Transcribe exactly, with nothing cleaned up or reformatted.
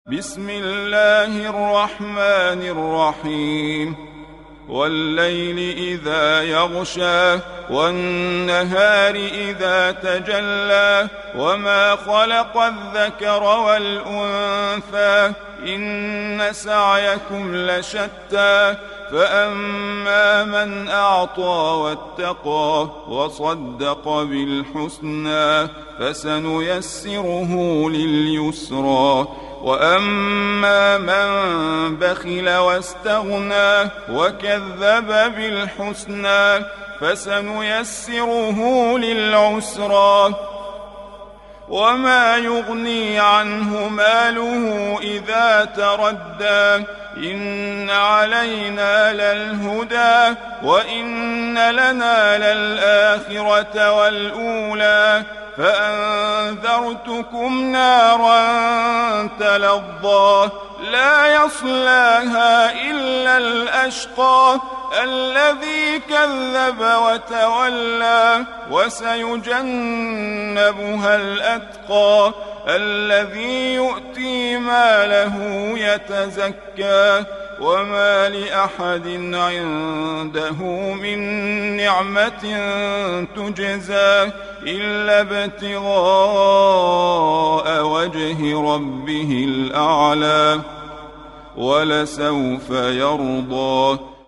بسم الله الرحمن الرحيم والليل إذا يغشى والنهار إذا تجلى وما خلق الذكر والأنثى إن سعيكم لشتى فأما من أعطى واتقى وصدق بالحسنى فسنيسره لليسرى وأما من بخل واستغنى وكذب بالحسنى فسنيسره للعسرى وما يغني عنه ماله إذا تردى إن علينا للهدى وإن لنا للآخرة والأولى فأنذرتكم نارا تلظى لا يصلاها إلا الأشقى الذي كذب وتولى وسيجنبها الأتقى الذي يؤتي ماله يتزكى وما لأحد عنده من نعمة تجزى إلا ابتغاء وجه ربه الأعلى ولسوف يرضى.